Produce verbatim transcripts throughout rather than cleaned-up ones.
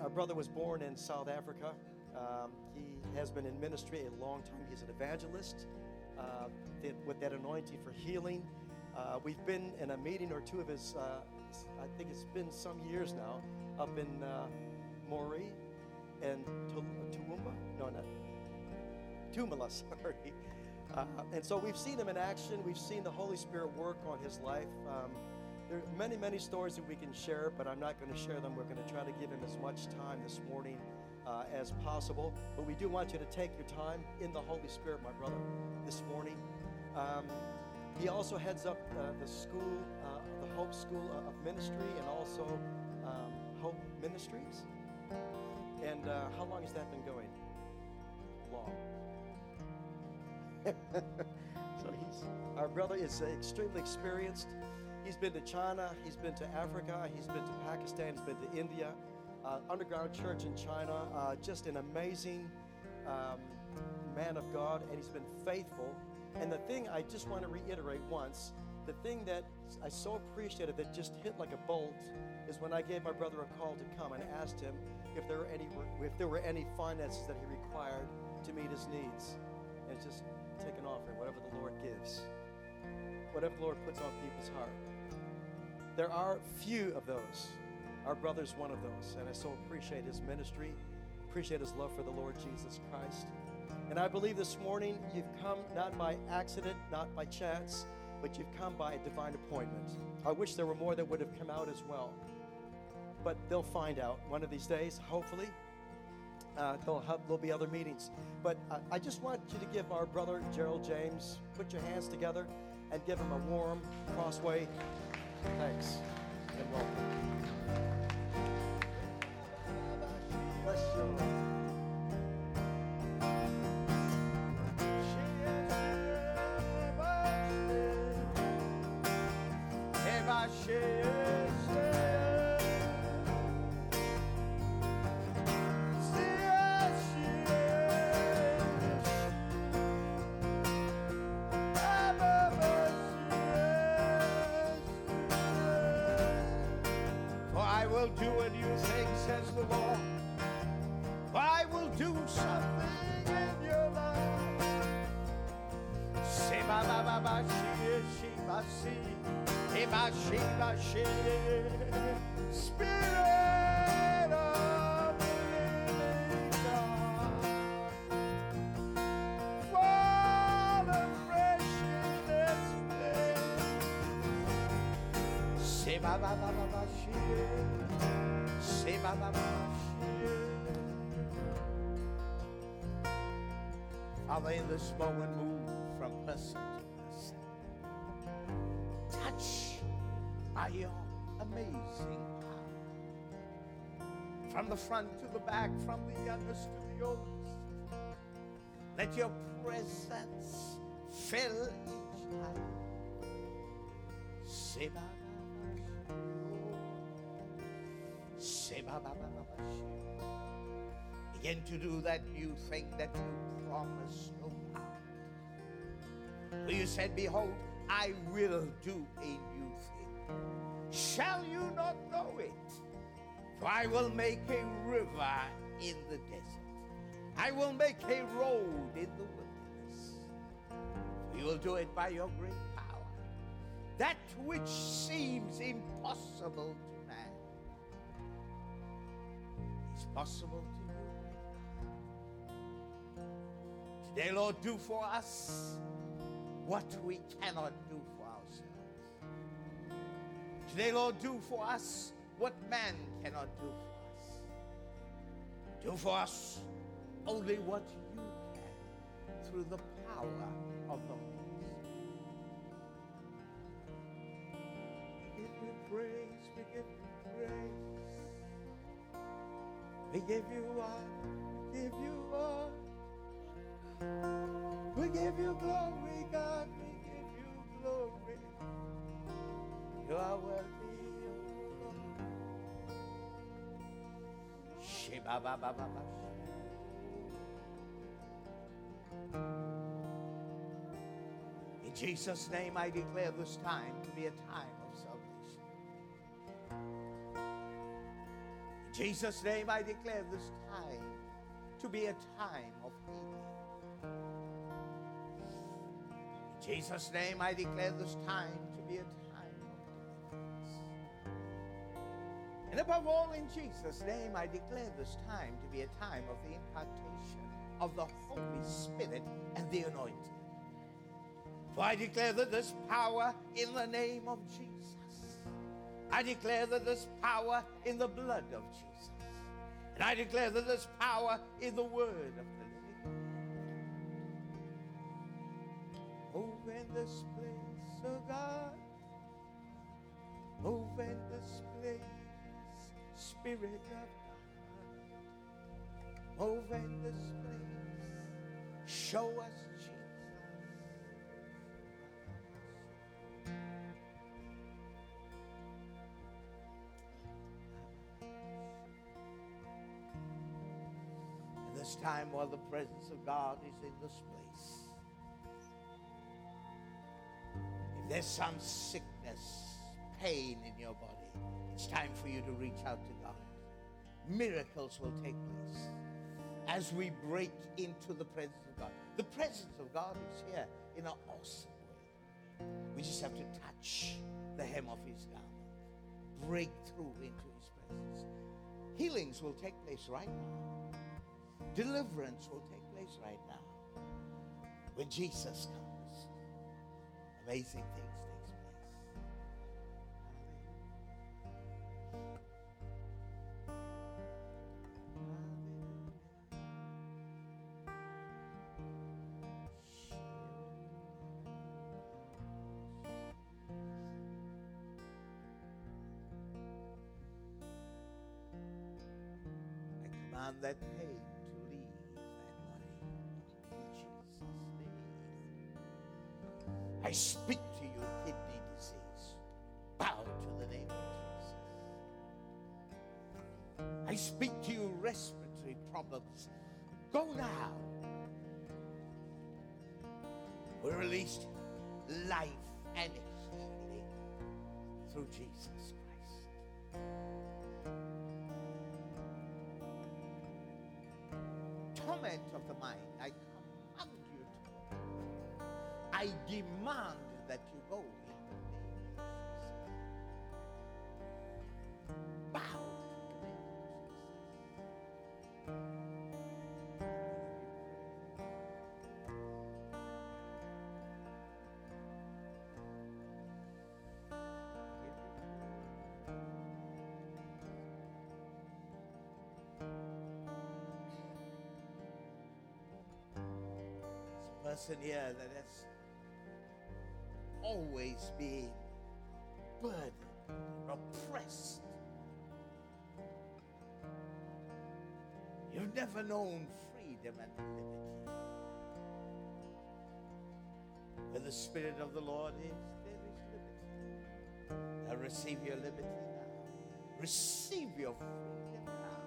our brother was born in South Africa. Um, he has been in ministry a long time. He's an evangelist uh, that, with that anointing for healing. Uh, we've been in a meeting or two of his, uh, I think it's been some years now, up in uh, Moree and Toowoomba. No, not Tumala, sorry. Uh, and so we've seen him in action. We've seen the Holy Spirit work on his life. Um, there are many, many stories that we can share, but I'm not going to share them. We're going to try to give him as much time this morning uh, as possible. But we do want you to take your time in the Holy Spirit, my brother, this morning. Um, he also heads up uh, the school, uh, the Hope School of Ministry, and also um, Hope Ministries. And uh, how long has that been going? Long. So he's, our brother is uh, extremely experienced. He's been to China, he's been to Africa, he's been to Pakistan, he's been to India, uh, underground church in China, uh, just an amazing um, man of God, and he's been faithful. And the thing I just want to reiterate once, the thing that I so appreciated that just hit like a bolt is when I gave my brother a call to come and asked him if there were any, if there were any finances that he required to meet his needs. And it's just take an offering, whatever the Lord gives, whatever the Lord puts on people's heart. There are few of those. Our brother's one of those, and I so appreciate his ministry, appreciate his love for the Lord Jesus Christ. And I believe this morning you've come not by accident, not by chance, but you've come by a divine appointment. I wish there were more that would have come out as well, but they'll find out one of these days, hopefully. Uh, there'll, have, there'll be other meetings. But uh, I just want you to give our brother Gerald James, put your hands together and give him a warm Crossway thanks and welcome. Bless you. Do a new thing, says the Lord. I will do something in your life. Say ba ba ba ba she she ba see, ba she ba she. Spirit of the living God, fall afresh in this place. Say ba ba ba ba ba she. Father, in this moment, move from person to person. Touch by your amazing power. From the front to the back, from the youngest to the oldest. Let your presence fill each child. Seba. Begin to do that new thing that you promised, oh God. You said, behold, I will do a new thing. Shall you not know it? For I will make a river in the desert. I will make a road in the wilderness. For you will do it by your great power. That which seems impossible to man is possible to you. Today, Lord, do for us what we cannot do for ourselves. Today, Lord, do for us what man cannot do for us. Do for us only what you can through the power of the Holy Spirit. We give you praise, we give you praise. We give you honor, we give you honor. We give you glory, God, we give you glory. You are worthy, O Lord. Sheba ba ba ba ba. In Jesus' name, I declare this time to be a time of salvation. In Jesus' name, I declare this time to be a time of healing. In Jesus' name, I declare this time to be a time of deliverance. And above all, in Jesus' name, I declare this time to be a time of the impartation of the Holy Spirit and the anointing. For I declare that there's power in the name of Jesus. I declare that there's power in the blood of Jesus. And I declare that there's power in the word of the living God. Move in this place, oh God. Move in this place, Spirit of God. Move in this place. Show us Jesus. This time, while the presence of God is in this place, if there's some sickness, pain in your body, it's time for you to reach out to God. Miracles will take place as we break into the presence of God. The presence of God is here in an awesome way. We just have to touch the hem of his garment, break through into his presence. Healings will take place right now. Deliverance will take place right now. When Jesus comes, amazing things takes place. I command that pain to leave that body in Jesus' name. I speak to you, kidney disease. Bow to the name of Jesus. I speak to you, respiratory problems. Go now. We released life and healing through Jesus Christ. Torment of the mind, I command you to go. I demand that you go in the name of Jesus. Bow to the name of Person here that has always been burdened, oppressed. You've never known freedom and liberty. Where the Spirit of the Lord is, there is liberty. Now receive your liberty now. Receive your freedom now.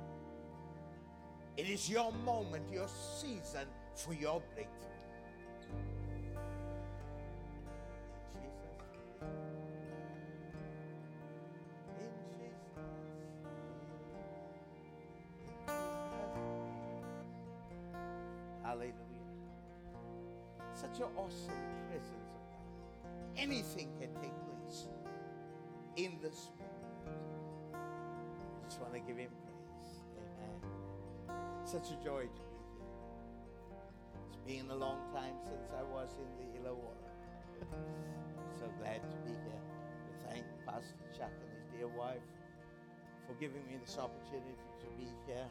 It is your moment, your season for your breakthrough. Hallelujah. Such an awesome presence of God. Anything can take place in this moment. I just want to give him praise. Amen. Such a joy to be here. It's been a long time since I was in the Illawarra. I'm so glad to be here. To thank Pastor Chuck and his dear wife for giving me this opportunity to be here.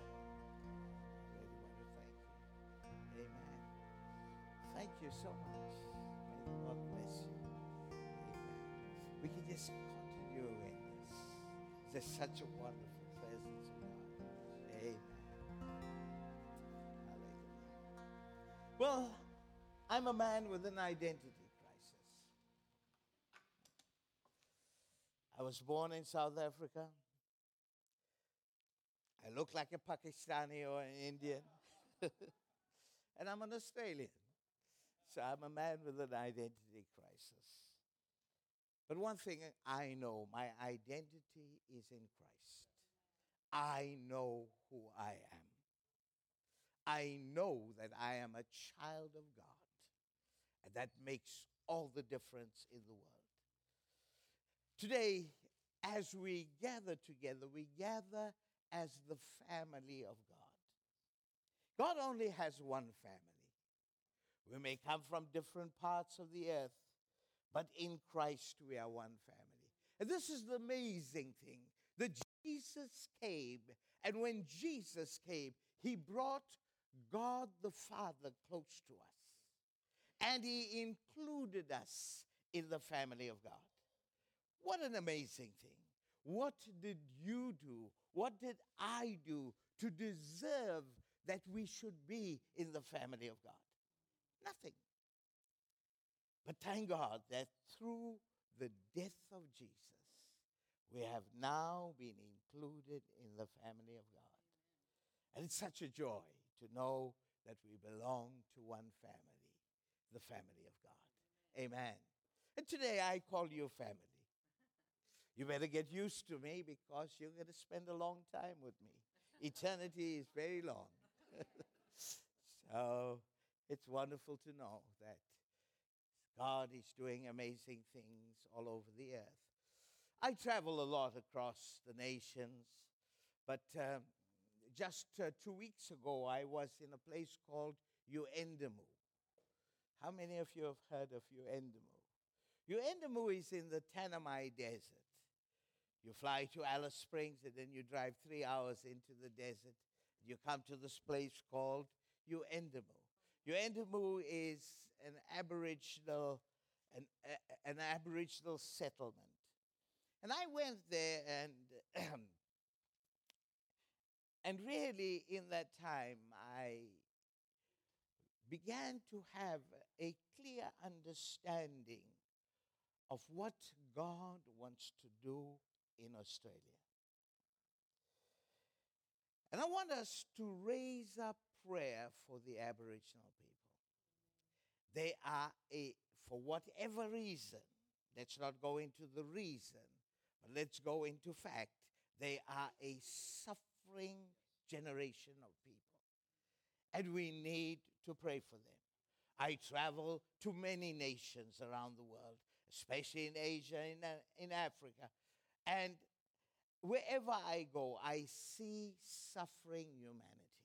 Thank you so much. May the Lord bless you. Amen. We can just continue in this. There's such a wonderful presence of God. Amen. Hallelujah. Well, I'm a man with an identity crisis. I was born in South Africa. I look like a Pakistani or an Indian. And I'm an Australian. So I'm a man with an identity crisis. But one thing I know, my identity is in Christ. I know who I am. I know that I am a child of God. And that makes all the difference in the world. Today, as we gather together, we gather as the family of God. God only has one family. We may come from different parts of the earth, but in Christ we are one family. And this is the amazing thing, that Jesus came, and when Jesus came, he brought God the Father close to us. And he included us in the family of God. What an amazing thing. What did you do? What did I do to deserve that we should be in the family of God? Nothing. But thank God that through the death of Jesus, we have now been included in the family of God. And it's such a joy to know that we belong to one family, the family of God. Amen. And today I call you family. You better get used to me because you're going to spend a long time with me. Eternity is very long. So it's wonderful to know that God is doing amazing things all over the earth. I travel a lot across the nations, but um, just uh, two weeks ago I was in a place called Yuendamu. How many of you have heard of Yuendamu? Yuendamu is in the Tanami Desert. You fly to Alice Springs and then you drive three hours into the desert. You come to this place called Yuendamu. Yuendamu is an Aboriginal, an, uh, an Aboriginal settlement. And I went there and, and really in that time I began to have a clear understanding of what God wants to do in Australia. And I want us to raise up prayer for the Aboriginal people. They are a, for whatever reason, let's not go into the reason, but let's go into fact, they are a suffering generation of people. And we need to pray for them. I travel to many nations around the world, especially in Asia, in, uh, in Africa. And wherever I go, I see suffering humanity.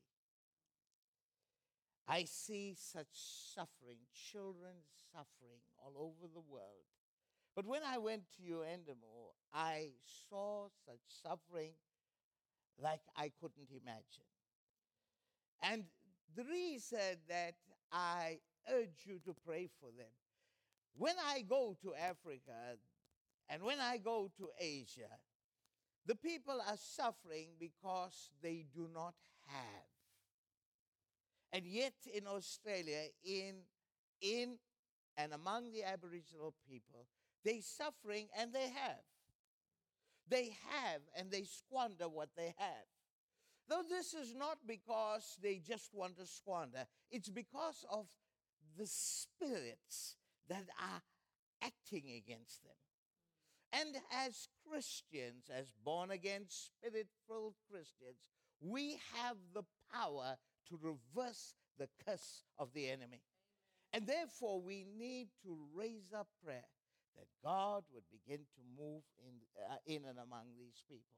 I see such suffering, children suffering all over the world. But when I went to Yuendamu, I saw such suffering like I couldn't imagine. And the reason that I urge you to pray for them, when I go to Africa and when I go to Asia, the people are suffering because they do not have. And yet in Australia, in, in and among the Aboriginal people, they're suffering and they have. They have and they squander what they have. Though this is not because they just want to squander, it's because of the spirits that are acting against them. And as Christians, as born-again, spirit-filled Christians, we have the power to reverse the curse of the enemy. Amen. And therefore, we need to raise up prayer that God would begin to move in, uh, in and among these people.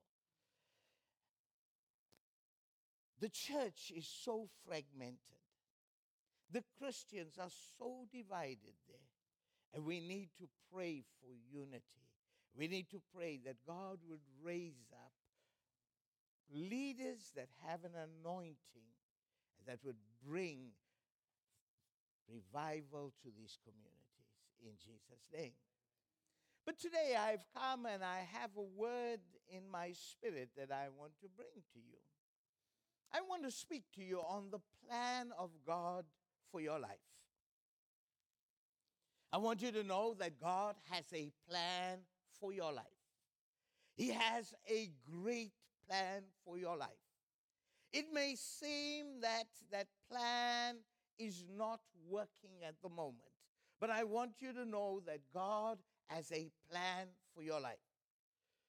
The church is so fragmented. The Christians are so divided there. And we need to pray for unity. We need to pray that God would raise up leaders that have an anointing that would bring revival to these communities in Jesus' name. But today I've come and I have a word in my spirit that I want to bring to you. I want to speak to you on the plan of God for your life. I want you to know that God has a plan for your life. He has a great plan for your life. It may seem that that plan is not working at the moment, but I want you to know that God has a plan for your life.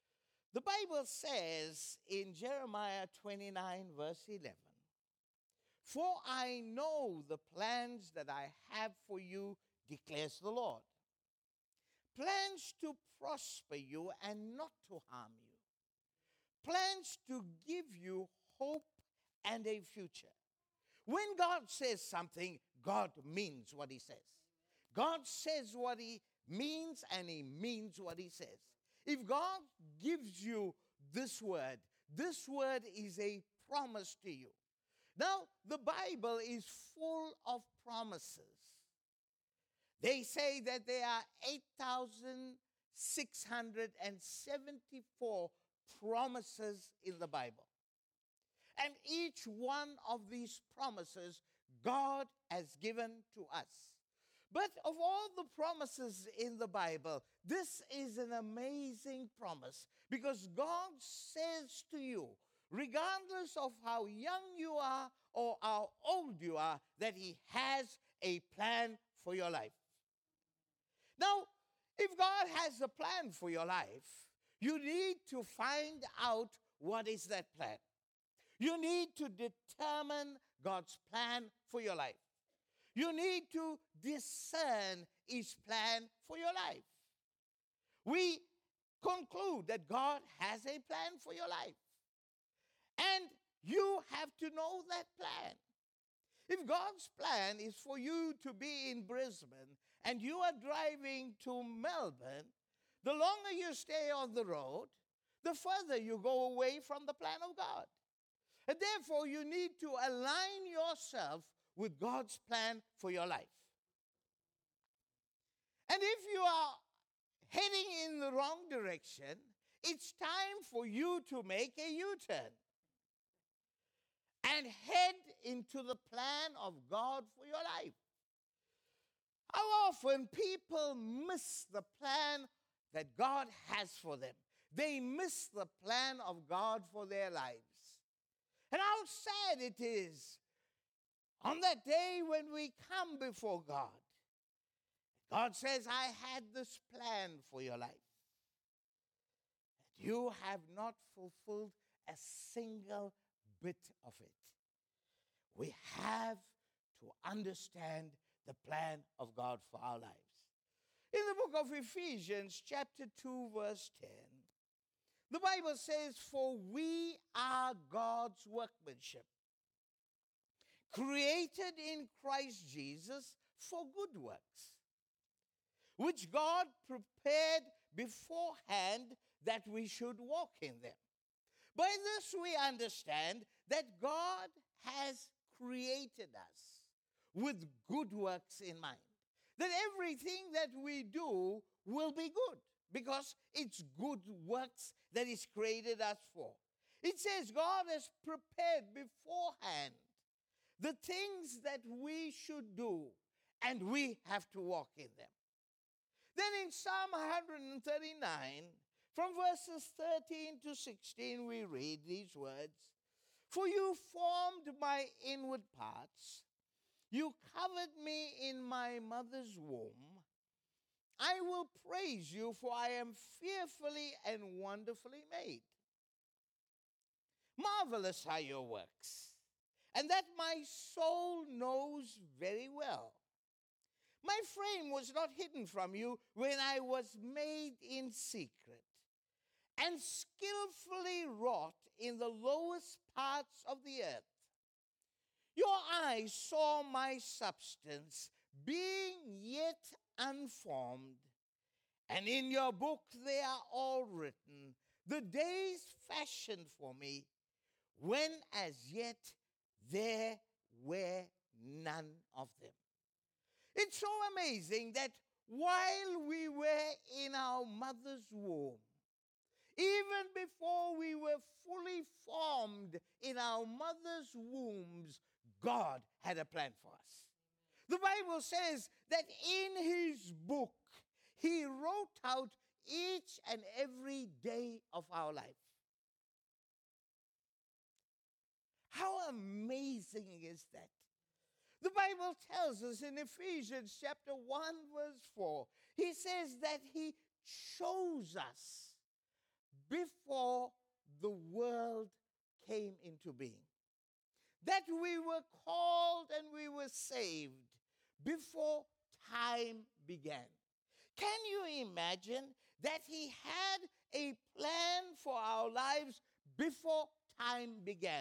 The Bible says in Jeremiah twenty-nine, verse eleven, "For I know the plans that I have for you, declares the Lord. Plans to prosper you and not to harm you. Plans to give you hope and a future." When God says something, God means what he says. God says what he means, and he means what he says. If God gives you this word, this word is a promise to you. Now, the Bible is full of promises. They say that there are eight thousand six hundred seventy-four promises in the Bible. And each one of these promises God has given to us. But of all the promises in the Bible, this is an amazing promise, because God says to you, regardless of how young you are or how old you are, that he has a plan for your life. Now, if God has a plan for your life, you need to find out what is that plan. You need to determine God's plan for your life. You need to discern his plan for your life. We conclude that God has a plan for your life. And you have to know that plan. If God's plan is for you to be in Brisbane and you are driving to Melbourne, the longer you stay on the road, the further you go away from the plan of God. And therefore, you need to align yourself with God's plan for your life. And if you are heading in the wrong direction, it's time for you to make a U-turn and head into the plan of God for your life. How often people miss the plan that God has for them? They miss the plan of God for their lives. And how sad it is on that day when we come before God. God says, I had this plan for your life. And you have not fulfilled a single bit of it. We have to understand the plan of God for our lives. In the book of Ephesians, chapter two, verse ten, the Bible says, "For we are God's workmanship, created in Christ Jesus for good works, which God prepared beforehand that we should walk in them." By this we understand that God has created us with good works in mind. That everything that we do will be good, because it's good works that He's created us for. It says God has prepared beforehand the things that we should do, and we have to walk in them. Then in Psalm one thirty-nine, from verses thirteen to sixteen, we read these words, "For you formed my inward parts. You covered me in my mother's womb. I will praise you, for I am fearfully and wonderfully made. Marvelous are your works, and that my soul knows very well. My frame was not hidden from you when I was made in secret, and skillfully wrought in the lowest parts of the earth. Your eyes saw my substance, being yet unformed, and in your book they are all written, the days fashioned for me, when as yet there were none of them." It's so amazing that while we were in our mother's womb, even before we were fully formed in our mother's wombs, God had a plan for us. The Bible says that in His book, He wrote out each and every day of our life. How amazing is that? The Bible tells us in Ephesians chapter one, verse four, He says that He chose us before the world came into being. That we were called and we were saved before time began. Can you imagine that he had a plan for our lives before time began?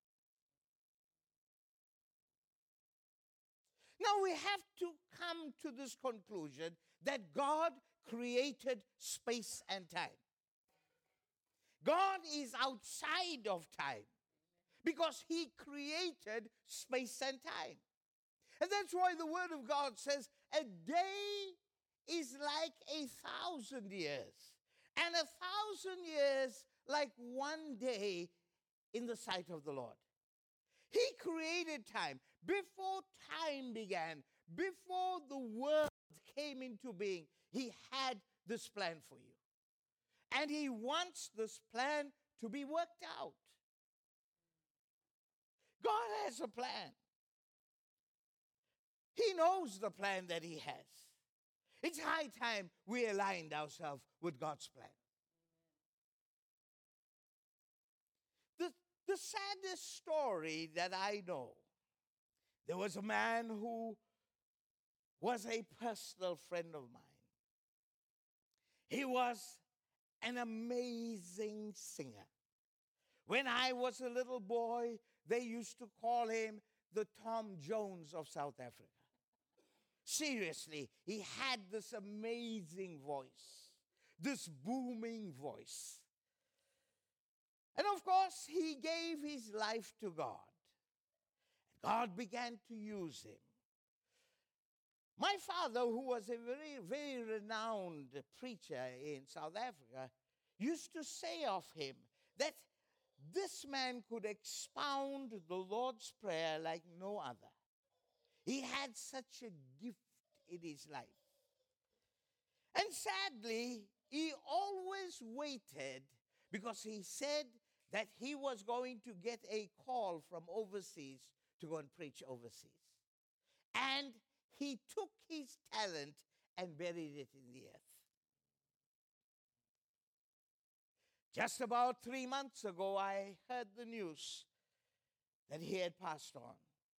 Now we have to come to this conclusion that God created space and time. God is outside of time because he created space and time. And that's why the Word of God says a day is like a thousand years, and a thousand years like one day in the sight of the Lord. He created time before time began, before the world came into being. He had this plan for you. And he wants this plan to be worked out. God has a plan. He knows the plan that he has. It's high time we aligned ourselves with God's plan. The, the saddest story that I know, there was a man who was a personal friend of mine. He was an amazing singer. When I was a little boy, they used to call him the Tom Jones of South Africa. Seriously, he had this amazing voice, this booming voice. And of course, he gave his life to God. God began to use him. My father, who was a very, very renowned preacher in South Africa, used to say of him that this man could expound the Lord's Prayer like no other. He had such a gift in his life. And sadly, he always waited because he said that he was going to get a call from overseas to go and preach overseas. And he took his talent and buried it in the earth. Just about three months ago, I heard the news that he had passed on.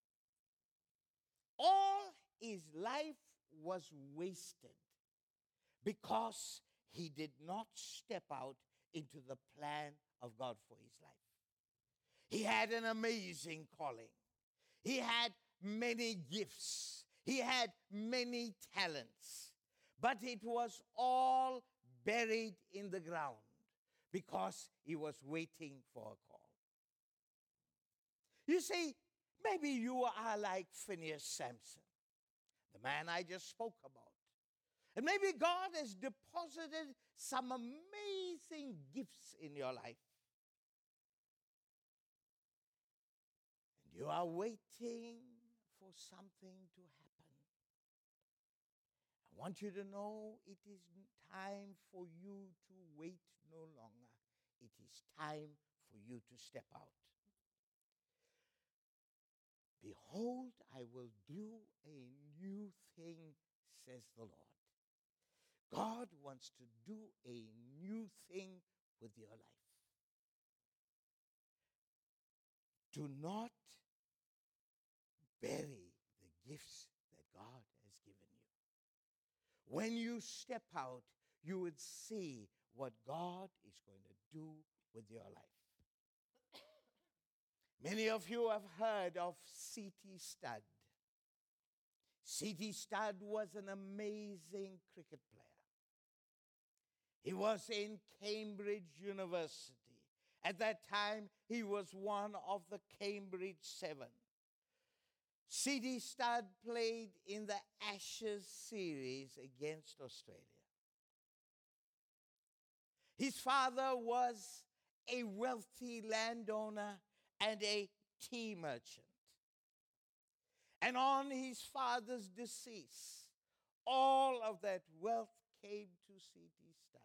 All his life was wasted because he did not step out into the plan of God for his life. He had an amazing calling. He had many gifts. He had many talents. But it was all buried in the ground because he was waiting for a call. You see, maybe you are like Phineas Samson, the man I just spoke about. And maybe God has deposited some amazing gifts in your life. And you are waiting for something to happen. I want you to know it is time for you to wait no longer. It is time for you to step out. Behold, I will do a new thing, says the Lord. God wants to do a new thing with your life. Do not bury the gifts that God has given you. When you step out, you would see what God is going to do with your life. Many of you have heard of C T Studd. C T Studd was an amazing cricket player. He was in Cambridge University. At that time, he was one of the Cambridge Seven. C T Studd played in the Ashes series against Australia. His father was a wealthy landowner and a tea merchant. And on his father's decease, all of that wealth came to C T Studd.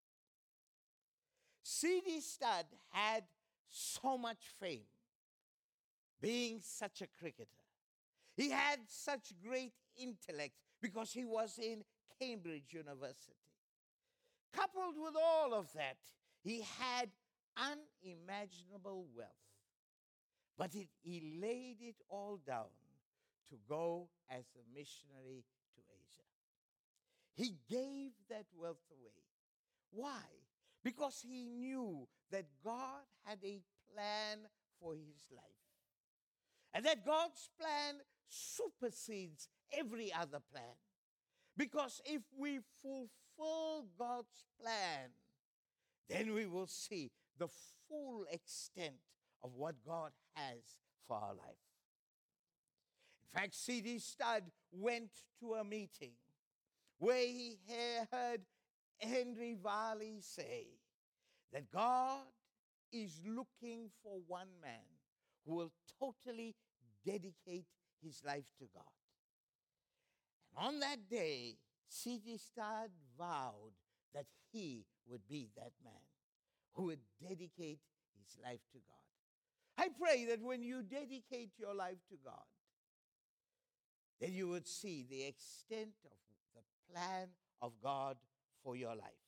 C T Studd had so much fame, being such a cricketer. He had such great intellect because he was in Cambridge University. Coupled with all of that, He had unimaginable wealth, but it, he laid it all down to go as a missionary to Asia. He gave that wealth away. Why? Because he knew that God had a plan for his life. And that God's plan supersedes every other plan. Because if we fulfill God's plan, then we will see the full extent of what God has for our life. In fact, C D Studd went to a meeting where he heard Henry Varley say that God is looking for one man who will totally dedicate his life to God. And on that day, C D Studd vowed that he would be that man who would dedicate his life to God. I pray that when you dedicate your life to God, then you would see the extent of the plan of God for your life.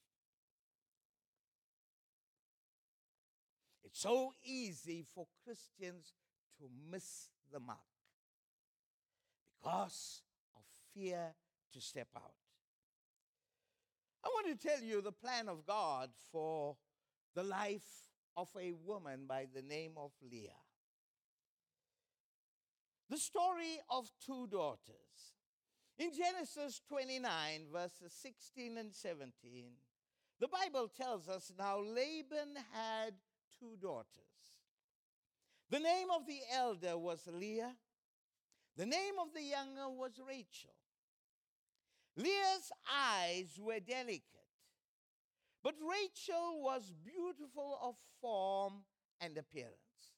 It's so easy for Christians to miss the mark because of fear to step out. I want to tell you the plan of God for the life of a woman by the name of Leah. The story of two daughters. In Genesis twenty-nine, verses sixteen and seventeen, the Bible tells us now Laban had two daughters. The name of the elder was Leah. The name of the younger was Rachel. Leah's eyes were delicate, but Rachel was beautiful of form and appearance.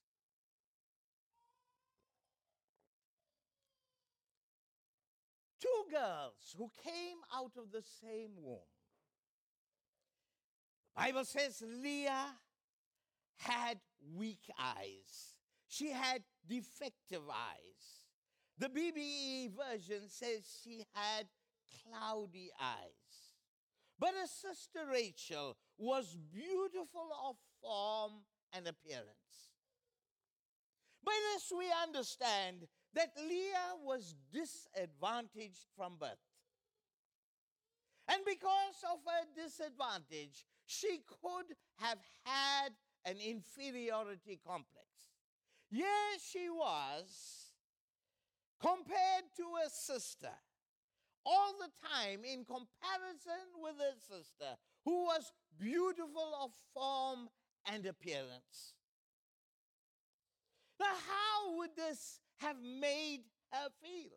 Two girls who came out of the same womb. The Bible says Leah had weak eyes. She had defective eyes. The B B E version says she had cloudy eyes. But her sister Rachel was beautiful of form and appearance. By this we understand that Leah was disadvantaged from birth. And because of her disadvantage, she could have had an inferiority complex. Yes, she was, compared to her sister, all the time in comparison with her sister, who was beautiful of form and appearance. Now, how would this have made her feel?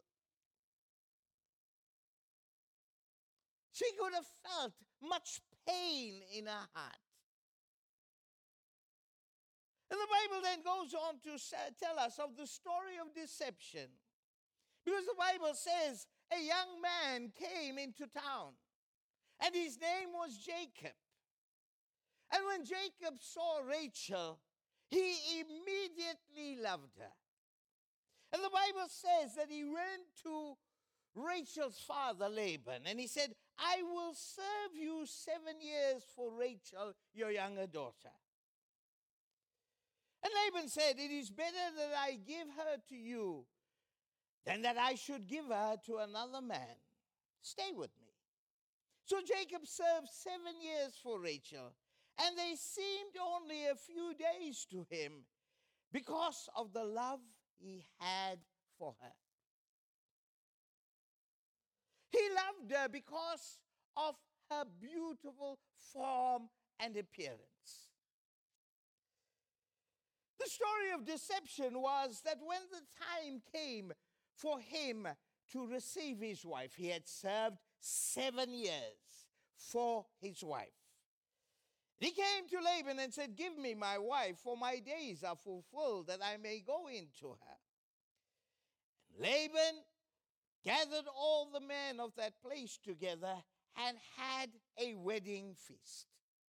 She could have felt much pain in her heart. And the Bible then goes on to tell us of the story of deception. Because the Bible says a young man came into town, and his name was Jacob. And when Jacob saw Rachel, he immediately loved her. And the Bible says that he went to Rachel's father, Laban, and he said, I will serve you seven years for Rachel, your younger daughter. And Laban said, it is better that I give her to you than that I should give her to another man. Stay with me. So Jacob served seven years for Rachel, and they seemed only a few days to him because of the love he had for her. He loved her because of her beautiful form and appearance. The story of deception was that when the time came for him to receive his wife, he had served seven years for his wife. He came to Laban and said, give me my wife, for my days are fulfilled, that I may go into her. And Laban gathered all the men of that place together and had a wedding feast.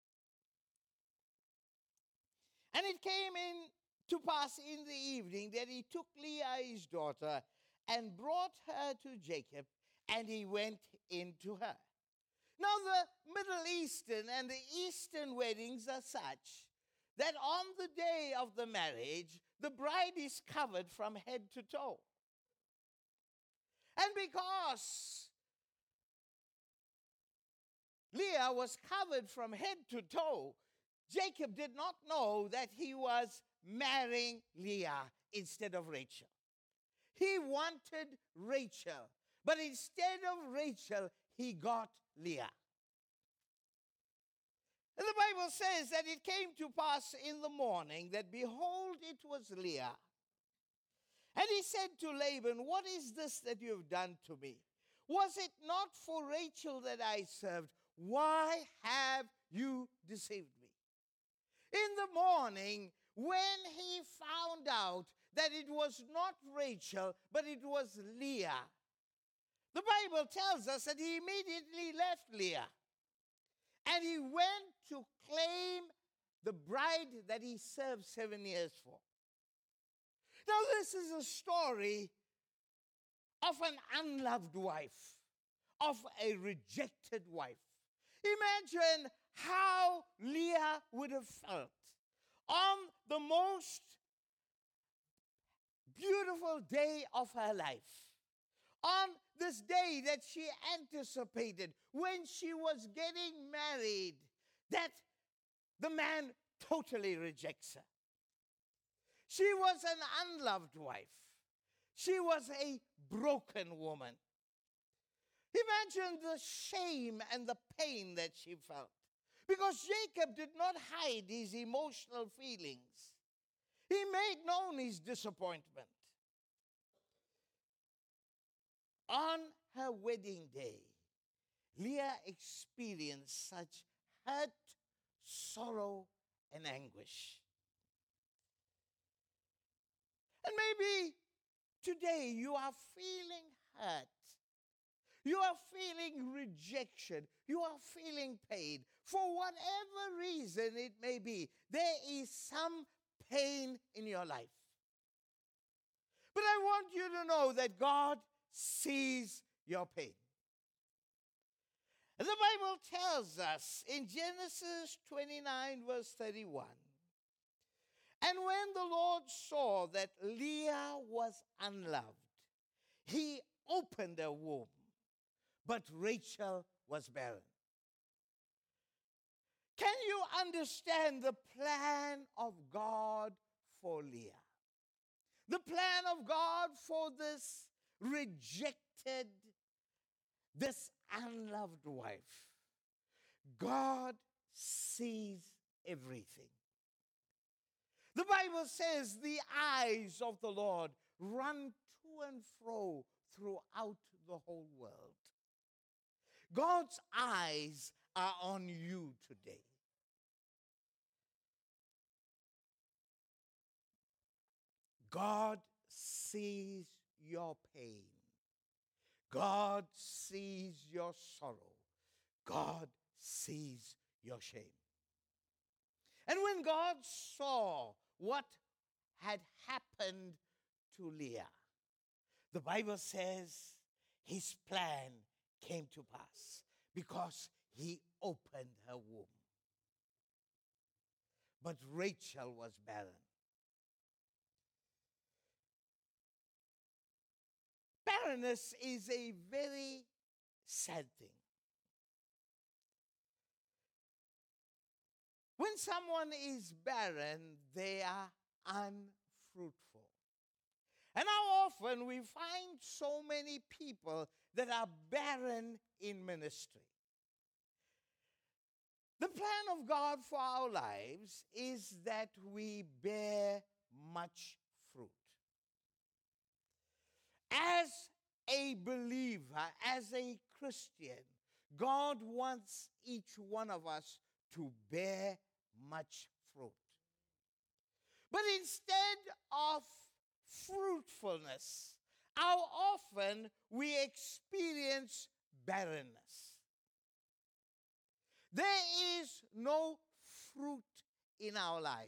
And it came in to pass in the evening that he took Leah his daughter and brought her to Jacob, and he went into her. Now, the Middle Eastern and the Eastern weddings are such that on the day of the marriage, the bride is covered from head to toe. And because Leah was covered from head to toe, Jacob did not know that he was marrying Leah instead of Rachel. He wanted Rachel, but instead of Rachel, he got Leah. And the Bible says that it came to pass in the morning that, behold, it was Leah. And he said to Laban, what is this that you have done to me? Was it not for Rachel that I served? Why have you deceived me? In the morning, when he found out that it was not Rachel, but it was Leah, the Bible tells us that he immediately left Leah and he went to claim the bride that he served seven years for. Now, this is a story of an unloved wife, of a rejected wife. Imagine how Leah would have felt on the most beautiful day of her life, on this day that she anticipated when she was getting married, that the man totally rejects her. She was an unloved wife. She was a broken woman. Imagine the shame and the pain that she felt, because Jacob did not hide his emotional feelings. He made known his disappointment. On her wedding day, Leah experienced such hurt, sorrow, and anguish. And maybe today you are feeling hurt. You are feeling rejection. You are feeling pain. For whatever reason it may be, there is some pain in your life. But I want you to know that God sees your pain. And the Bible tells us in Genesis twenty-nine, verse thirty-one, and when the Lord saw that Leah was unloved, he opened her womb, but Rachel was barren. Can you understand the plan of God for Leah? The plan of God for this rejected, this unloved wife. God sees everything. The Bible says the eyes of the Lord run to and fro throughout the whole world. God's eyes are on you today. God sees your pain. God sees your sorrow. God sees your shame. And when God saw what had happened to Leah, the Bible says his plan came to pass because he opened her womb. But Rachel was barren. Barrenness is a very sad thing. When someone is barren, they are unfruitful. And how often we find so many people that are barren in ministry. The plan of God for our lives is that we bear much fruit. As a believer, as a Christian, God wants each one of us to bear much fruit. But instead of fruitfulness, how often we experience barrenness. There is no fruit in our lives.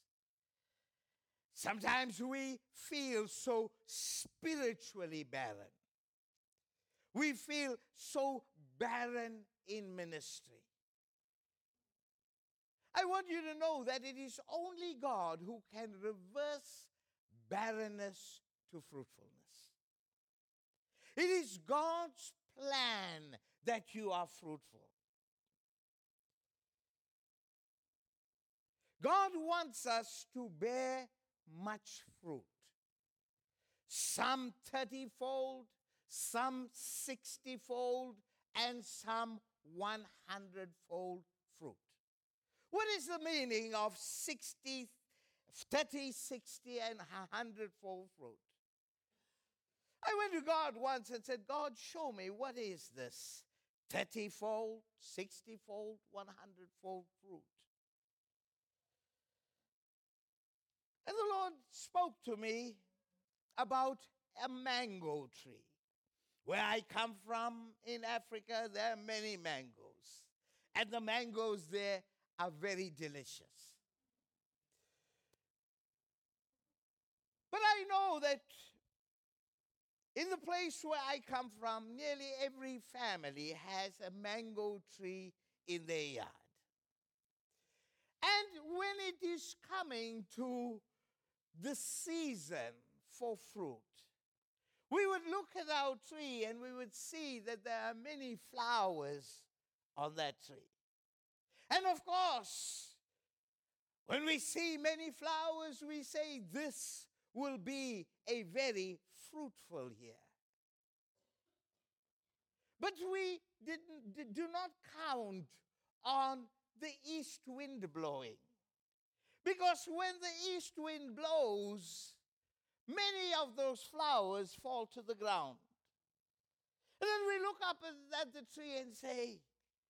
Sometimes we feel so spiritually barren. We feel so barren in ministry. I want you to know that it is only God who can reverse barrenness to fruitfulness. It is God's plan that you are fruitful. God wants us to bear much fruit. Some thirty-fold, some sixty-fold, and some one hundred-fold fruit. What is the meaning of sixty, thirty, sixty, and one hundred-fold fruit? I went to God once and said, God, show me, what is this thirty-fold, sixty-fold, one hundred-fold fruit? And the Lord spoke to me about a mango tree. Where I come from in Africa, there are many mangoes. And the mangoes there are very delicious. But I know that in the place where I come from, nearly every family has a mango tree in their yard. And when it is coming to the season for fruit, we would look at our tree and we would see that there are many flowers on that tree. And of course, when we see many flowers, we say this will be a very fruitful year. But we didn't, do not count on the east wind blowing. Because when the east wind blows, many of those flowers fall to the ground. And then we look up at, at the tree and say,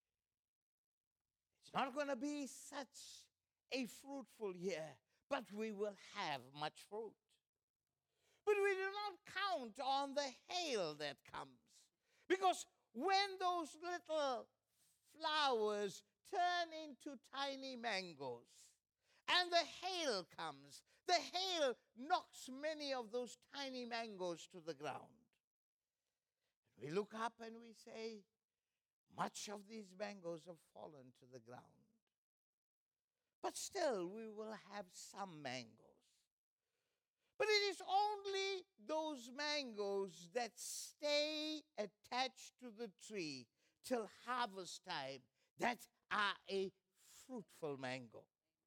it's not going to be such a fruitful year, but we will have much fruit. But we do not count on the hail that comes. Because when those little flowers turn into tiny mangoes, and the hail comes, the hail knocks many of those tiny mangoes to the ground. We look up and we say, much of these mangoes have fallen to the ground. But still, we will have some mangoes. But it is only those mangoes that stay attached to the tree till harvest time that are a fruitful mango.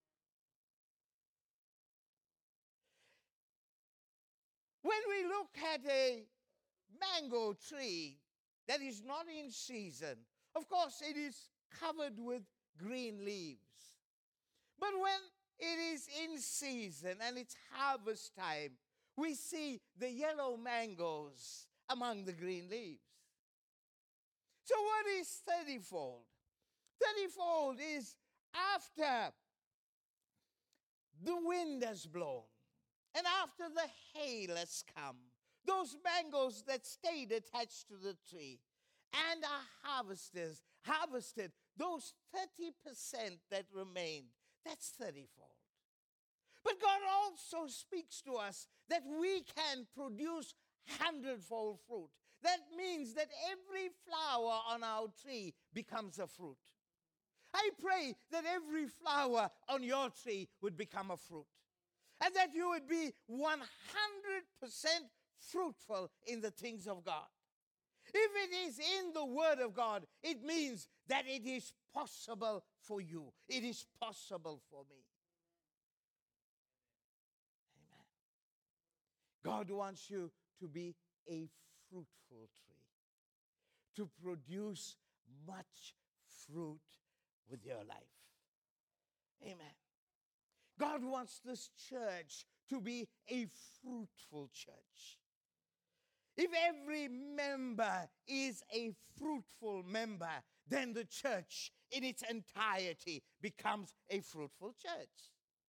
When we look at a mango tree that is not in season, of course it is covered with green leaves. But when it is in season and it's harvest time, we see the yellow mangoes among the green leaves. So what is thirty-fold? Thirty-fold is after the wind has blown and after the hail has come, those mangoes that stayed attached to the tree and are harvested, harvested, those thirty percent that remained, that's thirty-fold. But God also speaks to us that we can produce hundredfold fruit. That means that every flower on our tree becomes a fruit. I pray that every flower on your tree would become a fruit. And that you would be one hundred percent fruitful in the things of God. If it is in the Word of God, it means that it is possible for you. It is possible for me. Amen. God wants you to be a fruitful tree, to produce much fruit with your life. Amen. God wants this church to be a fruitful church. If every member is a fruitful member, then the church in its entirety becomes a fruitful church.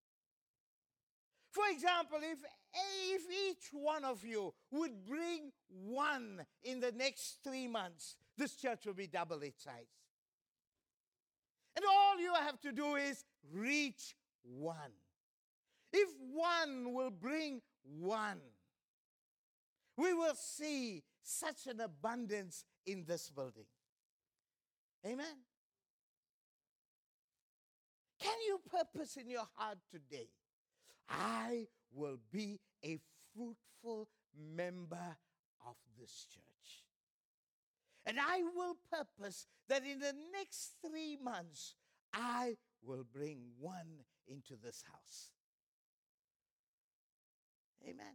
For example, if, if each one of you would bring one in the next three months, this church will be double its size. And all you have to do is reach one. If one will bring one, we will see such an abundance in this building. Amen. Can you purpose in your heart today? I will be a fruitful member of this church. And I will purpose that in the next three months, I will bring one into this house. Amen.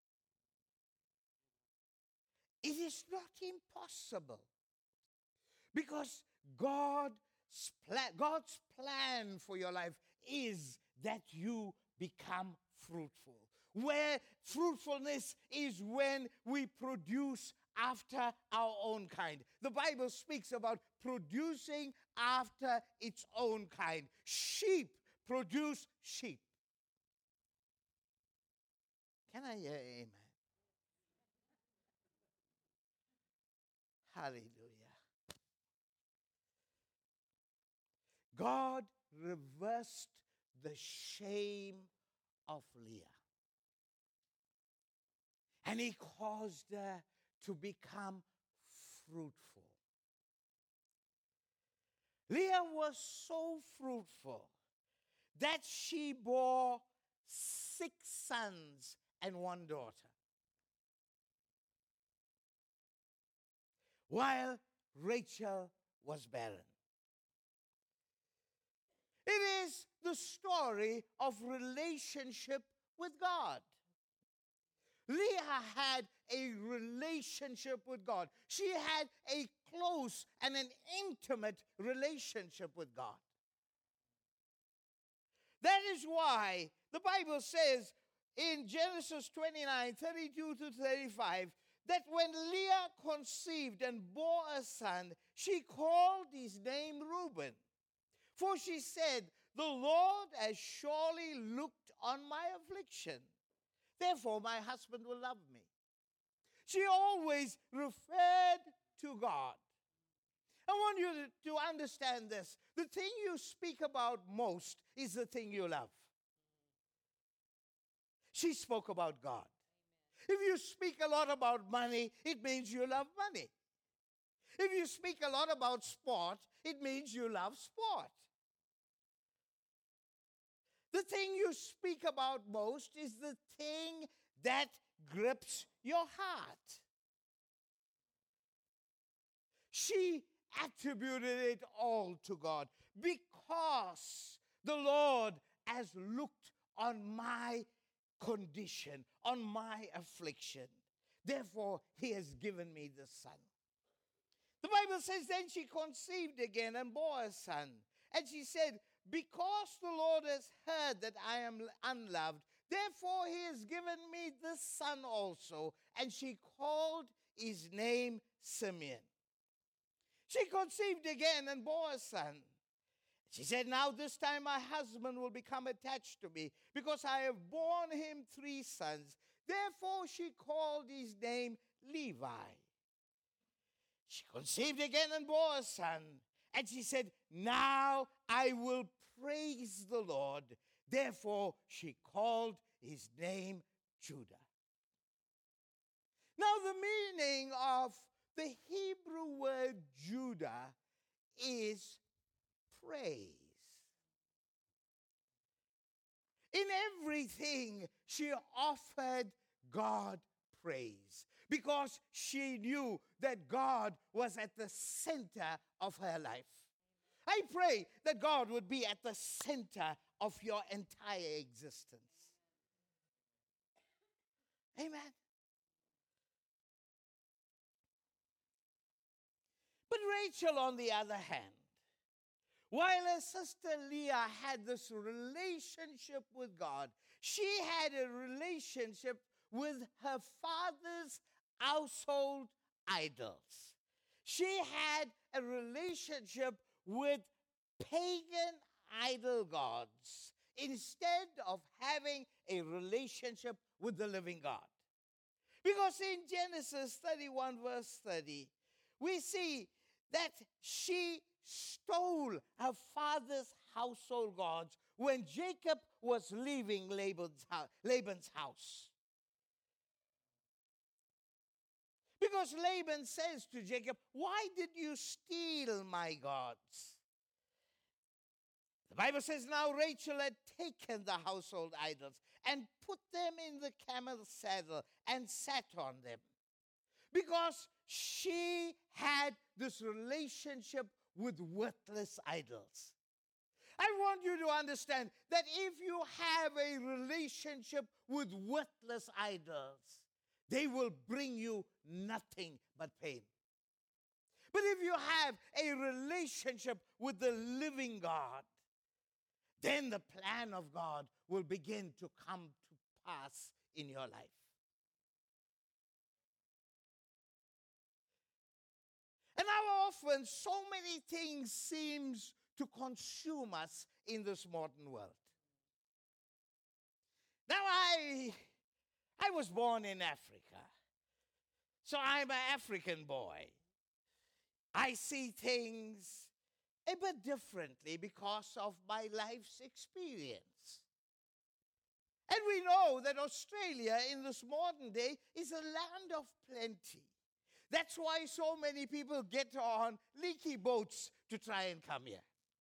It is not impossible because God's plan, God's plan for your life is that you become fruitful. Where fruitfulness is when we produce after our own kind. The Bible speaks about producing after its own kind. Sheep produce sheep. Can I hear amen? Hallelujah. God reversed the shame of Leah. And he caused her to become fruitful. Leah was so fruitful that she bore six sons and one daughter, while Rachel was barren. It is the story of relationship with God. Leah had a relationship with God. She had a close and an intimate relationship with God. That is why the Bible says in Genesis twenty-nine, thirty-two to thirty-five, that when Leah conceived and bore a son, she called his name Reuben. For she said, "The Lord has surely looked on my affliction. Therefore, my husband will love me." She always referred to God. I want you to, to understand this. The thing you speak about most is the thing you love. She spoke about God. If you speak a lot about money, it means you love money. If you speak a lot about sport, it means you love sport. The thing you speak about most is the thing that grips your heart. She attributed it all to God. Because the Lord has looked on my condition, on my affliction. Therefore, he has given me the son. The Bible says, then she conceived again and bore a son. And she said, "Because the Lord has heard that I am unloved, therefore he has given me this son also." And she called his name Simeon. She conceived again and bore a son. She said, "Now this time my husband will become attached to me, because I have borne him three sons." Therefore she called his name Levi. She conceived again and bore a son. And she said, "Now I will praise the Lord." Therefore she called his name Judah. Now the meaning of the Hebrew word Judah is praise. In everything, she offered God praise because she knew that God was at the center of her life. I pray that God would be at the center of your entire existence. Amen. But Rachel, on the other hand, while her sister Leah had this relationship with God, she had a relationship with her father's household idols. She had a relationship with pagan idol gods instead of having a relationship with the living God. Because in Genesis thirty-one, verse thirty, we see that she stole her father's household gods when Jacob was leaving Laban's house. Laban's house. Because Because Laban says to Jacob, why did you steal my gods? The Bible says, now Rachel had taken the household idols and put them in the camel's saddle and sat on them. Because she had this relationship with worthless idols. I want you to understand that if you have a relationship with worthless idols, they will bring you nothing but pain. But if you have a relationship with the living God, then the plan of God will begin to come to pass in your life. And how often so many things seems to consume us in this modern world. Now I, I was born in Africa, so I'm an African boy. I see things a bit differently because of my life's experience. And we know that Australia in this modern day is a land of plenty. That's why so many people get on leaky boats to try and come here.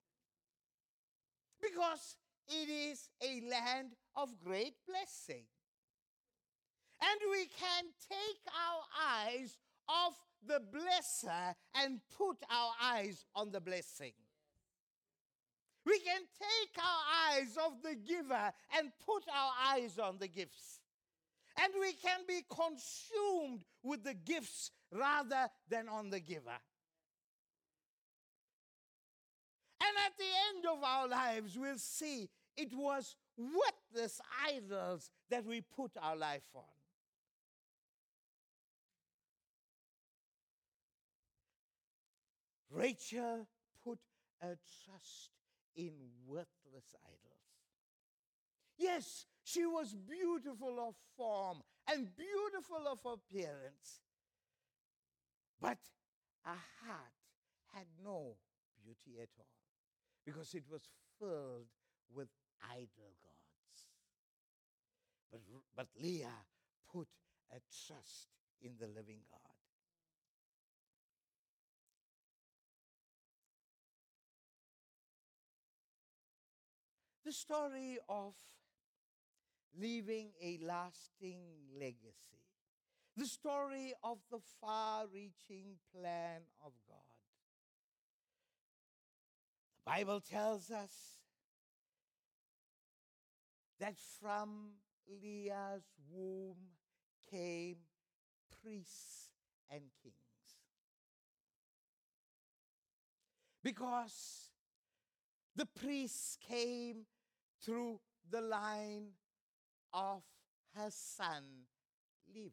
Because it is a land of great blessing. And we can take our eyes off the blesser and put our eyes on the blessing. We can take our eyes off the giver and put our eyes on the gifts. And we can be consumed with the gifts rather than on the giver. And at the end of our lives, we'll see it was worthless idols that we put our life on. Rachel put a trust in worthless idols. Yes, she was beautiful of form and beautiful of appearance, but her heart had no beauty at all because it was filled with idol gods. But, but Leah put a trust in the living God. The story of leaving a lasting legacy. The story of the far-reaching plan of God. The Bible tells us that from Leah's womb came priests and kings. Because the priests came through the line of her son, Levi.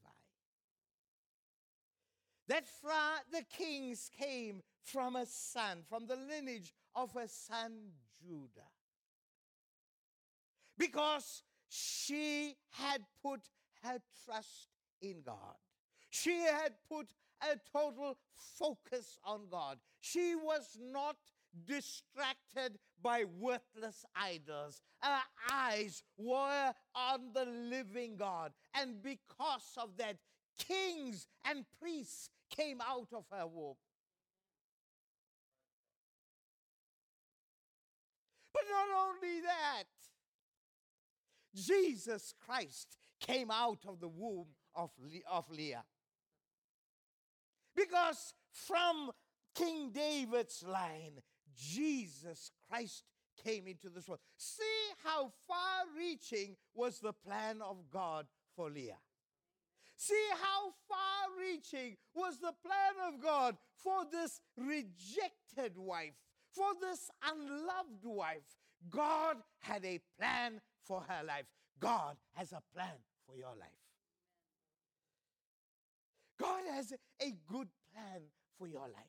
That fra- the kings came from a son, from the lineage of her son, Judah. Because she had put her trust in God. She had put a total focus on God. She was not distracted by worthless idols. Her eyes were on the living God. And because of that, kings and priests came out of her womb. But not only that, Jesus Christ came out of the womb of, Le- of Leah. Because from King David's line, Jesus Christ came into this world. See how far-reaching was the plan of God for Leah. See how far-reaching was the plan of God for this rejected wife, for this unloved wife. God had a plan for her life. God has a plan for your life. God has a good plan for your life.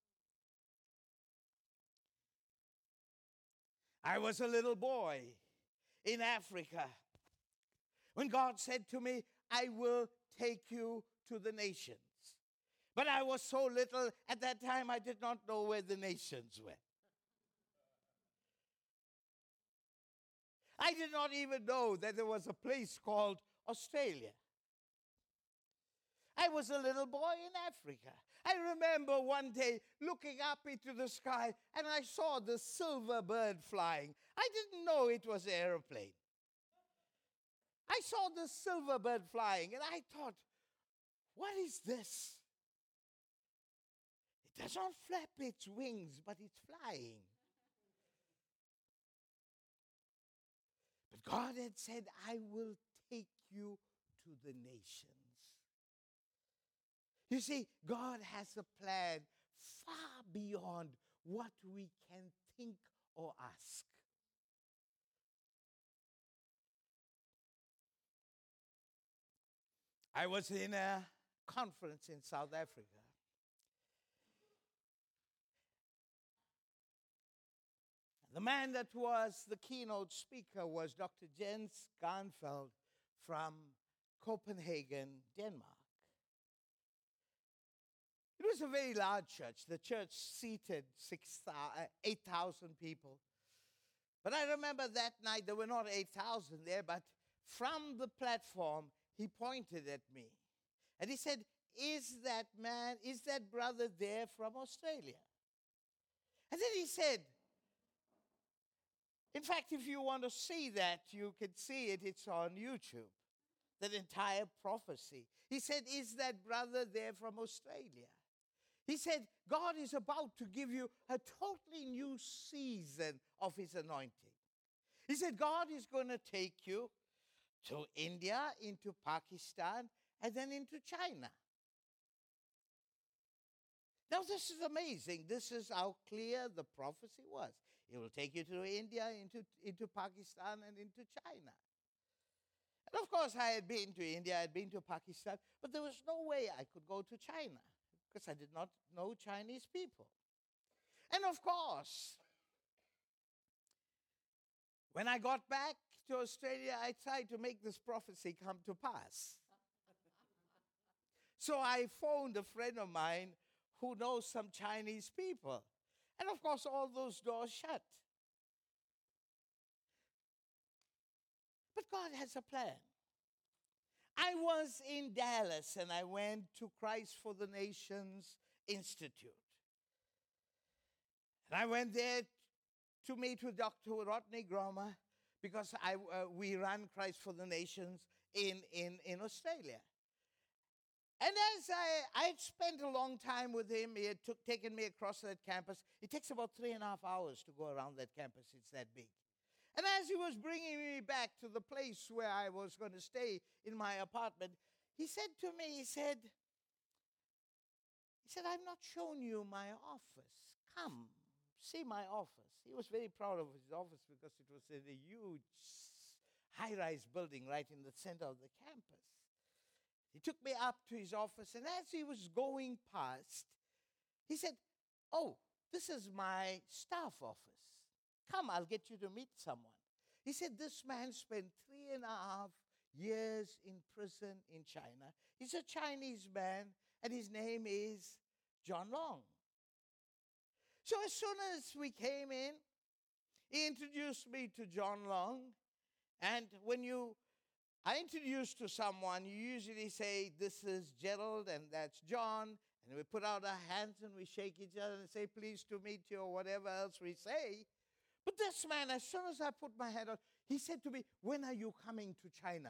I was a little boy in Africa when God said to me, I will take you to the nations. But I was so little at that time, I did not know where the nations were. I did not even know that there was a place called Australia. I was a little boy in Africa. I remember one day looking up into the sky and I saw the silver bird flying. I didn't know it was an airplane. I saw the silver bird flying and I thought, what is this? It does not flap its wings, but it's flying. But God had said, I will take you to the nations. You see, God has a plan far beyond what we can think or ask. I was in a conference in South Africa. The man that was the keynote speaker was Doctor Jens Garnfeld from Copenhagen, Denmark. It was a very large church. The church seated eight thousand people. But I remember that night there were not eight thousand there, but from the platform, he pointed at me. And he said, is that man, is that brother there from Australia? And then he said, in fact, if you want to see that, you can see it. It's on YouTube, that entire prophecy. He said, is that brother there from Australia? He said, God is about to give you a totally new season of his anointing. He said, God is going to take you to India, into Pakistan, and then into China. Now, this is amazing. This is how clear the prophecy was. It will take you to India, into, into Pakistan, and into China. And of course, I had been to India, I had been to Pakistan, but there was no way I could go to China because I did not know Chinese people. And of course, when I got back to Australia, I tried to make this prophecy come to pass. So I phoned a friend of mine who knows some Chinese people. And of course, all those doors shut. But God has a plan. I was in Dallas and I went to Christ for the Nations Institute. And I went there to meet with Doctor Rodney Gromer because I, uh, we run Christ for the Nations in, in, in Australia. And as I, I had spent a long time with him, he had took, taken me across that campus. It takes about three and a half hours to go around that campus. It's that big. And as he was bringing me back to the place where I was going to stay in my apartment, he said to me, he said, he said, I've not shown you my office. Come, see my office. He was very proud of his office because it was in a huge high-rise building right in the center of the campus. He took me up to his office, and as he was going past, he said, oh, this is my staff office. Come, I'll get you to meet someone. He said, this man spent three and a half years in prison in China. He's a Chinese man, and his name is John Long. So as soon as we came in, he introduced me to John Long, and when you I introduce to someone, you usually say, this is Gerald and that's John, and we put out our hands and we shake each other and say, pleased to meet you, or whatever else we say. But this man, as soon as I put my hand on, he said to me, when are you coming to China?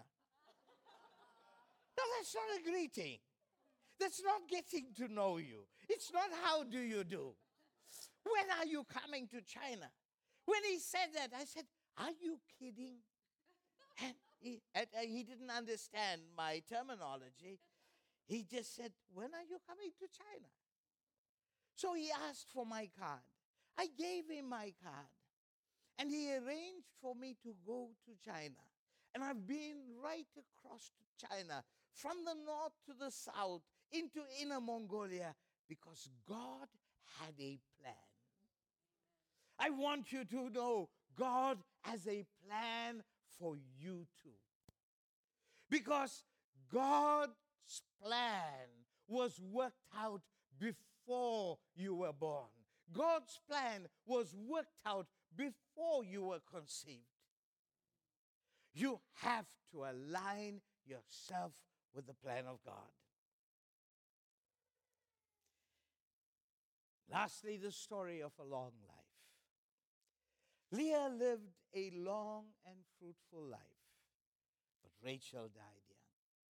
No, that's not a greeting. That's not getting to know you. It's not how do you do. When are you coming to China? When he said that, I said, are you kidding? And He, and, uh, he didn't understand my terminology. He just said, when are you coming to China? So he asked for my card. I gave him my card. And he arranged for me to go to China. And I've been right across to China, from the north to the south, into Inner Mongolia, because God had a plan. I want you to know God has a plan for you too. Because God's plan was worked out before you were born. God's plan was worked out before you were conceived. You have to align yourself with the plan of God. Lastly, the story of a long life. Leah lived a long and fruitful life, but Rachel died young.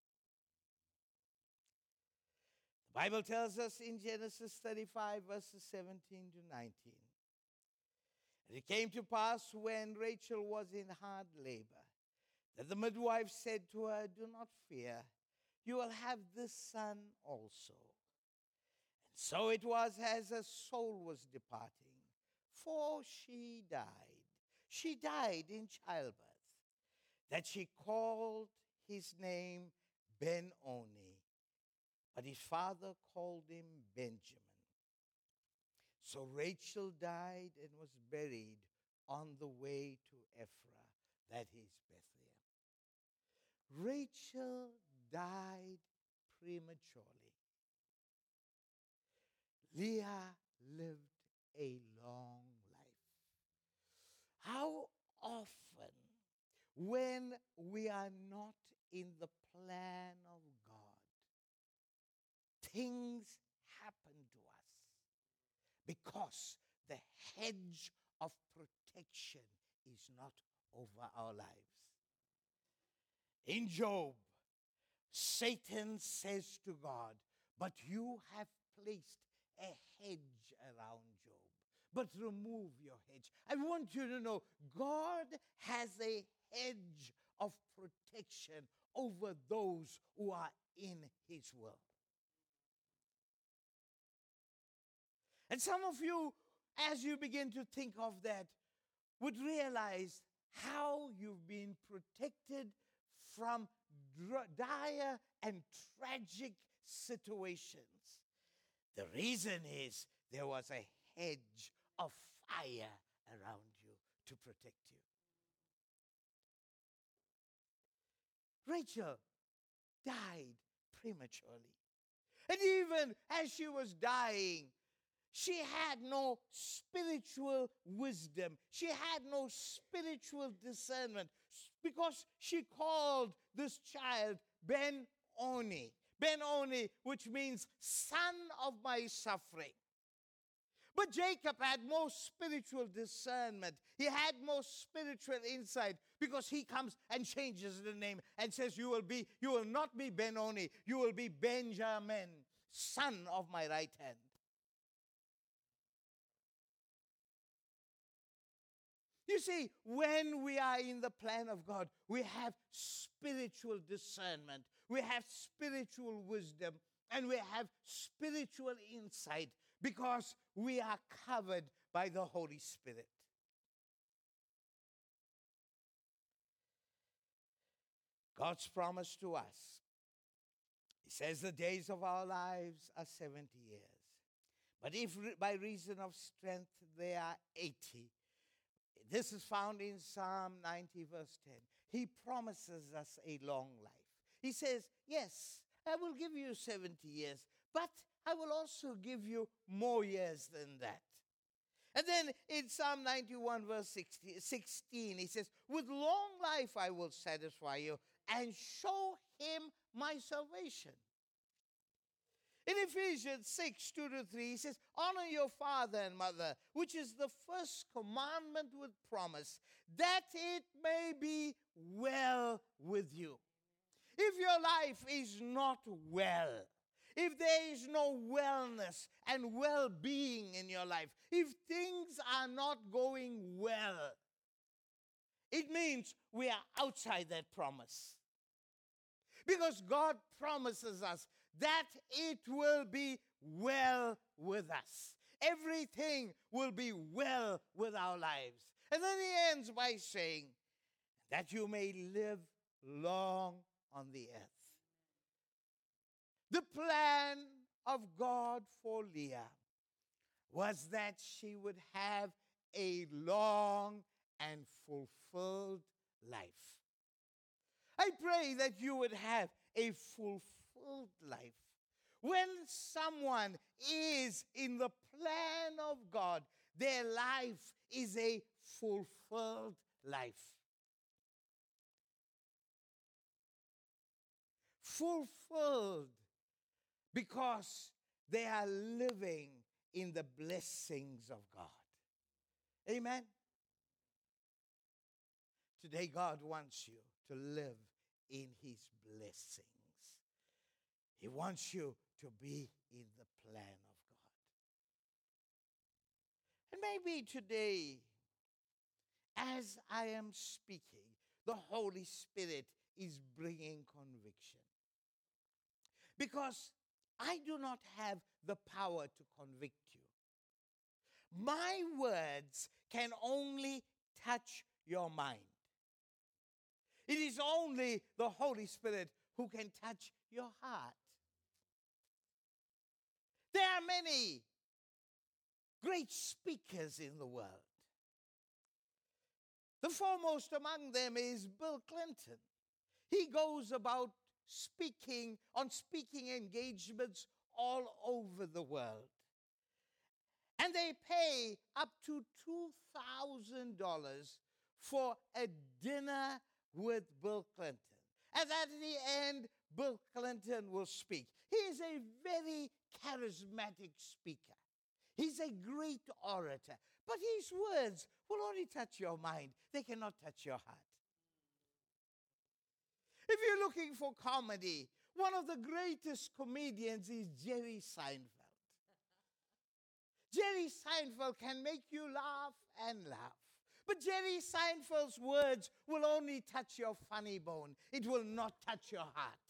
The Bible tells us in Genesis thirty-five, verses seventeen to nineteen. And it came to pass when Rachel was in hard labor, that the midwife said to her, "Do not fear, you will have this son also." And so it was as her soul was departing, for she died. She died in childbirth, that she called his name Ben-Oni, but his father called him Benjamin. So Rachel died and was buried on the way to Ephraim, that is Bethlehem. Rachel died prematurely. Leah lived a long life. How often, when we are not in the plan of God, things happen to us because the hedge of protection is not over our lives. In Job, Satan says to God, "But you have placed a hedge around Job. But remove your hedge." I want you to know, God has a hedge of protection over those who are in his will. And some of you, as you begin to think of that, would realize how you've been protected from dr- dire and tragic situations. The reason is there was a hedge of fire around you to protect you. Rachel died prematurely. And even as she was dying, she had no spiritual wisdom. She had no spiritual discernment because she called this child Ben-Oni. Ben-Oni, which means son of my suffering. But Jacob had more spiritual discernment. He had more spiritual insight because he comes and changes the name and says, you will be, you will not be Ben-Oni, you will be Benjamin, son of my right hand. You see, when we are in the plan of God, we have spiritual discernment, we have spiritual wisdom, and we have spiritual insight because we are covered by the Holy Spirit. God's promise to us, He says the days of our lives are seventy years. But if re- by reason of strength they are eighty, this is found in Psalm ninety, verse ten. He promises us a long life. He says, yes, I will give you seventy years, but I will also give you more years than that. And then in Psalm ninety-one, verse sixteen, he says, with long life I will satisfy you and show him my salvation. In Ephesians six, two to three, he says, honor your father and mother, which is the first commandment with promise, that it may be well with you. If your life is not well, if there is no wellness and well-being in your life, if things are not going well, it means we are outside that promise. Because God promises us that it will be well with us. Everything will be well with our lives. And then he ends by saying, that you may live long on the earth. The plan of God for Leah was that she would have a long and fulfilled life. I pray that you would have a fulfilled life. When someone is in the plan of God, their life is a fulfilled life. Fulfilled because they are living in the blessings of God. Amen. Today, God wants you to live in his blessings. He wants you to be in the plan of God. And maybe today, as I am speaking, the Holy Spirit is bringing conviction. Because I do not have the power to convict you. My words can only touch your mind. It is only the Holy Spirit who can touch your heart. There are many great speakers in the world. The foremost among them is Bill Clinton. He goes about speaking on speaking engagements all over the world. And they pay up to two thousand dollars for a dinner with Bill Clinton. And at the end, Bill Clinton will speak. He is a very charismatic speaker. He's a great orator. But his words will only touch your mind. They cannot touch your heart. If you're looking for comedy, one of the greatest comedians is Jerry Seinfeld. Jerry Seinfeld can make you laugh and laugh. But Jerry Seinfeld's words will only touch your funny bone. It will not touch your heart.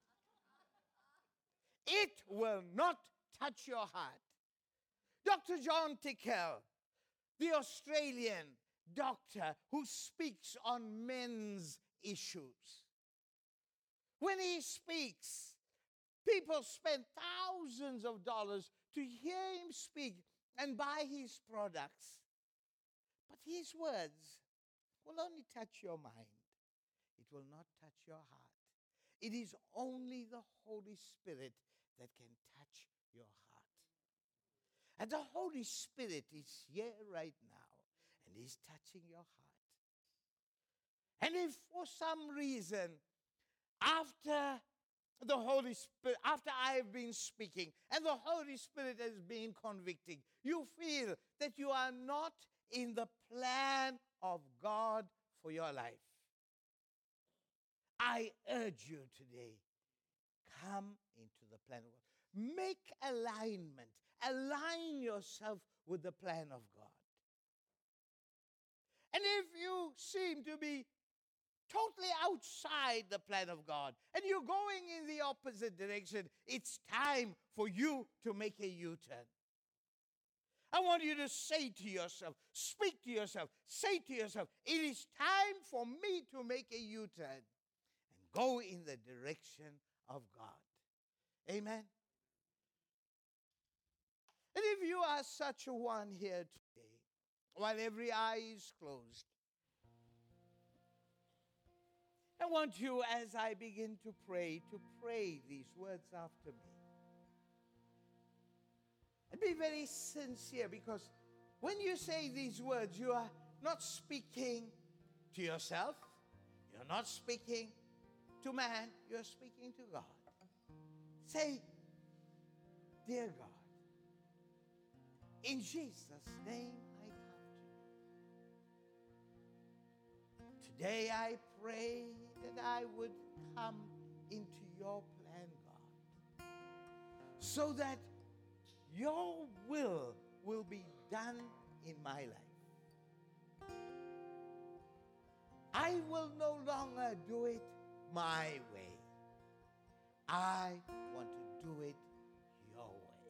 It will not touch your heart. Doctor John Tickell, the Australian doctor who speaks on men's issues. When he speaks, people spend thousands of dollars to hear him speak and buy his products. But his words will only touch your mind. It will not touch your heart. It is only the Holy Spirit that can touch your heart. And the Holy Spirit is here right now, and he's touching your heart. And if for some reason, after the Holy Spirit, after I have been speaking, and the Holy Spirit has been convicting, you feel that you are not in the plan of God for your life, I urge you today, come into the plan of God. Make alignment. Align yourself with the plan of God. And if you seem to be totally outside the plan of God and you're going in the opposite direction, it's time for you to make a U-turn. I want you to say to yourself, speak to yourself, say to yourself, it is time for me to make a U-turn and go in the direction of God. Amen. And if you are such a one here today, while every eye is closed, I want you, as I begin to pray, to pray these words after me. And be very sincere, because when you say these words, you are not speaking to yourself. You're not speaking to man. You're speaking to God. Say, dear God, in Jesus' name I come to you. Today I pray that I would come into your plan, God, so that your will will be done in my life. I will no longer do it my way. I want to do it your way.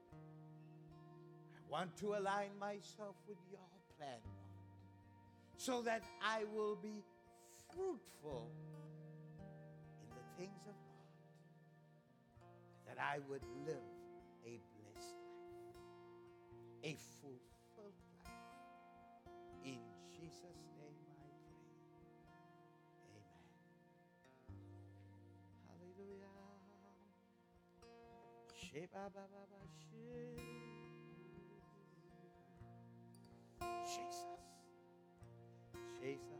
I want to align myself with your plan, God, so that I will be fruitful in the things of God, that I would live a blessed life, a fulfilled life. In Jesus' name I pray. Amen. Hallelujah. Jesus. Jesus.